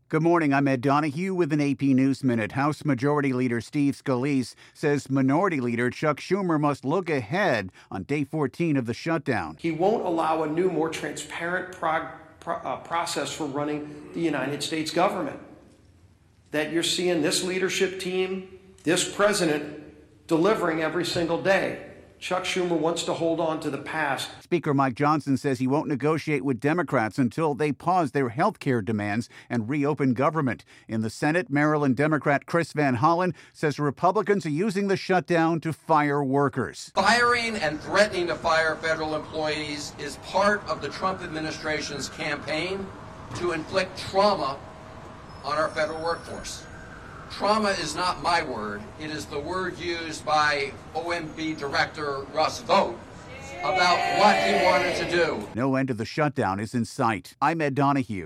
Good morning. I'm Ed Donahue with an AP News Minute. House Majority Leader Steve Scalise says Minority Leader Chuck Schumer must look ahead on day 14 of the shutdown. He won't allow a new, more transparent process for running the United States government. That you're seeing this leadership team, this president, delivering every single day. Chuck Schumer wants to hold on to the past. Speaker Mike Johnson says he won't negotiate with Democrats until they pause their health care demands and reopen government. In the Senate, Maryland Democrat Chris Van Hollen says Republicans are using the shutdown to fire workers. Firing and threatening to fire federal employees is part of the Trump administration's campaign to inflict trauma on our federal workforce. Trauma is not my word. It is the word used by OMB Director Russ Vought about what he wanted to do. No end to the shutdown is in sight. I'm Ed Donahue.